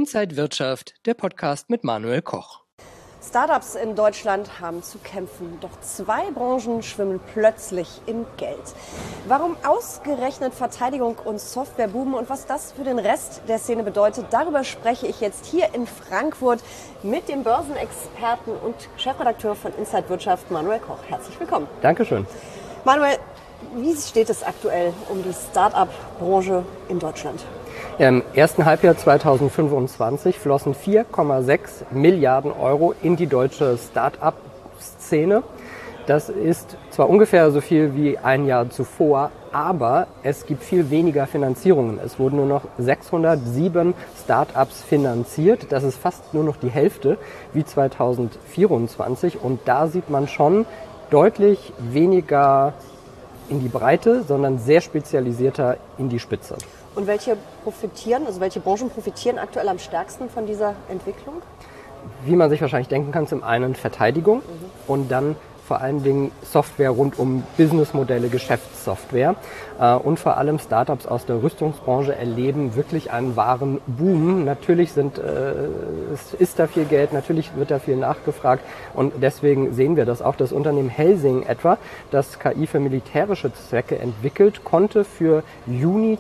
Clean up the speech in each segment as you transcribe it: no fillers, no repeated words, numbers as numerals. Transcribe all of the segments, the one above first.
Inside Wirtschaft, der Podcast mit Manuel Koch. Startups in Deutschland haben zu kämpfen, doch zwei Branchen schwimmen plötzlich im Geld. Warum ausgerechnet Verteidigung und Software boomen und was das für den Rest der Szene bedeutet, darüber spreche ich jetzt hier in Frankfurt mit dem Börsenexperten und Chefredakteur von Inside Wirtschaft, Manuel Koch. Herzlich willkommen. Dankeschön. Manuel, wie steht es aktuell um die Start-up-Branche in Deutschland? Im ersten Halbjahr 2025 flossen 4,6 Milliarden Euro in die deutsche Start-up-Szene. Das ist zwar ungefähr so viel wie ein Jahr zuvor, aber es gibt viel weniger Finanzierungen. Es wurden nur noch 607 Start-ups finanziert. Das ist fast nur noch die Hälfte wie 2024. Und da sieht man schon deutlich weniger in die Breite, sondern sehr spezialisierter in die Spitze. Und welche Branchen profitieren aktuell am stärksten von dieser Entwicklung? Wie man sich wahrscheinlich denken kann, zum einen Verteidigung und dann vor allen Dingen Software rund um Businessmodelle, Geschäftssoftware. Und vor allem Startups aus der Rüstungsbranche erleben wirklich einen wahren Boom. Natürlich ist da viel Geld, natürlich wird da viel nachgefragt und deswegen sehen wir das auch. Das Unternehmen Helsing etwa, das KI für militärische Zwecke entwickelt, konnte für Juni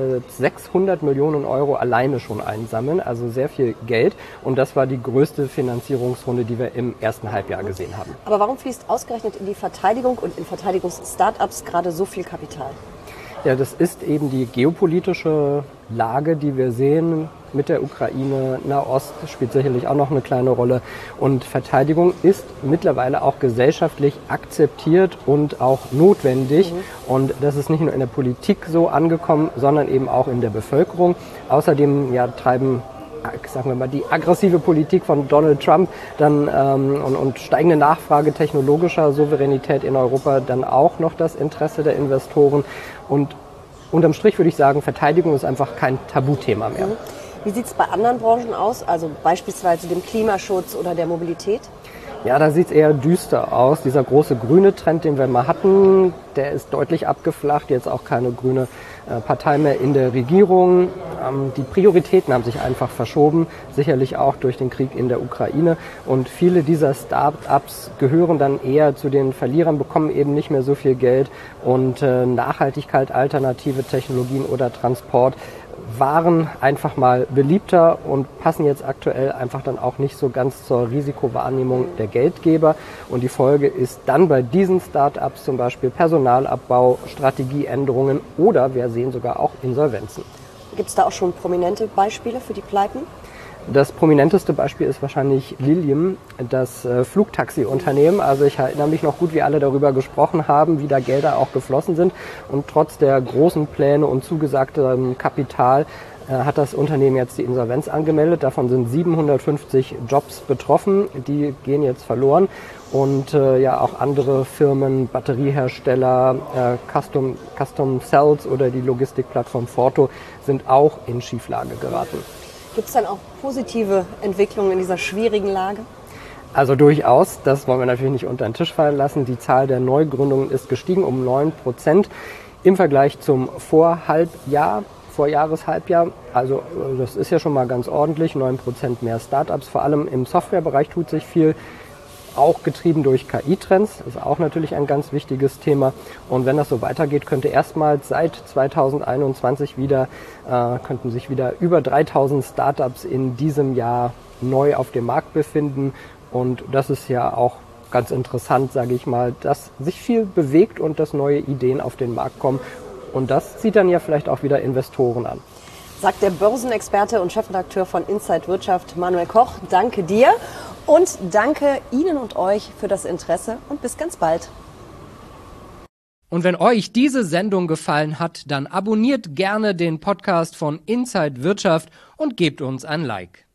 600 Millionen Euro alleine schon einsammeln, also sehr viel Geld. Und das war die größte Finanzierungsrunde, die wir im ersten Halbjahr gesehen haben. Aber warum fließt ausgerechnet in die Verteidigung und in Verteidigungsstartups gerade so viel Kapital? Ja, das ist eben die geopolitische Lage, die wir sehen mit der Ukraine. Nahost spielt sicherlich auch noch eine kleine Rolle. Und Verteidigung ist mittlerweile auch gesellschaftlich akzeptiert und auch notwendig. Und das ist nicht nur in der Politik so angekommen, sondern eben auch in der Bevölkerung. Außerdem treiben, sagen wir mal, die aggressive Politik von Donald Trump dann und steigende Nachfrage technologischer Souveränität in Europa dann auch noch das Interesse der Investoren. Und unterm Strich würde ich sagen, Verteidigung ist einfach kein Tabuthema mehr. Wie sieht es bei anderen Branchen aus, also beispielsweise dem Klimaschutz oder der Mobilität? Ja, da sieht es eher düster aus. Dieser große grüne Trend, den wir mal hatten, der ist deutlich abgeflacht. Jetzt auch keine grüne Partei mehr in der Regierung. Die Prioritäten haben sich einfach verschoben, sicherlich auch durch den Krieg in der Ukraine. Und viele dieser Start-ups gehören dann eher zu den Verlierern, bekommen eben nicht mehr so viel Geld. Und Nachhaltigkeit, alternative Technologien oder Transport waren einfach mal beliebter und passen jetzt aktuell einfach dann auch nicht so ganz zur Risikowahrnehmung der Geldgeber. Und die Folge ist dann bei diesen Start-ups zum Beispiel Personalabbau, Strategieänderungen oder wir sehen sogar auch Insolvenzen. Gibt es da auch schon prominente Beispiele für die Pleiten? Das prominenteste Beispiel ist wahrscheinlich Lilium, das Flugtaxi-Unternehmen. Also ich erinnere mich noch gut, wie alle darüber gesprochen haben, wie da Gelder auch geflossen sind. Und trotz der großen Pläne und zugesagtem Kapital hat das Unternehmen jetzt die Insolvenz angemeldet. Davon sind 750 Jobs betroffen. Die gehen jetzt verloren. Und auch andere Firmen, Batteriehersteller, Custom Cells oder die Logistikplattform Forto sind auch in Schieflage geraten. Gibt es dann auch positive Entwicklungen in dieser schwierigen Lage? Also durchaus, das wollen wir natürlich nicht unter den Tisch fallen lassen. Die Zahl der Neugründungen ist gestiegen um 9% im Vergleich zum Vorjahreshalbjahr. Also das ist ja schon mal ganz ordentlich, 9% mehr Startups. Vor allem im Softwarebereich tut sich viel, auch getrieben durch KI-Trends. Das ist auch natürlich ein ganz wichtiges Thema. Und wenn das so weitergeht, könnte erstmals seit 2021 könnten sich wieder über 3000 Startups in diesem Jahr neu auf dem Markt befinden. Und das ist ja auch ganz interessant, sage ich mal, dass sich viel bewegt und dass neue Ideen auf den Markt kommen. Und das zieht dann ja vielleicht auch wieder Investoren an. Sagt der Börsenexperte und Chefredakteur von Inside Wirtschaft, Manuel Koch. Danke dir und danke Ihnen und euch für das Interesse und bis ganz bald. Und wenn euch diese Sendung gefallen hat, dann abonniert gerne den Podcast von Inside Wirtschaft und gebt uns ein Like.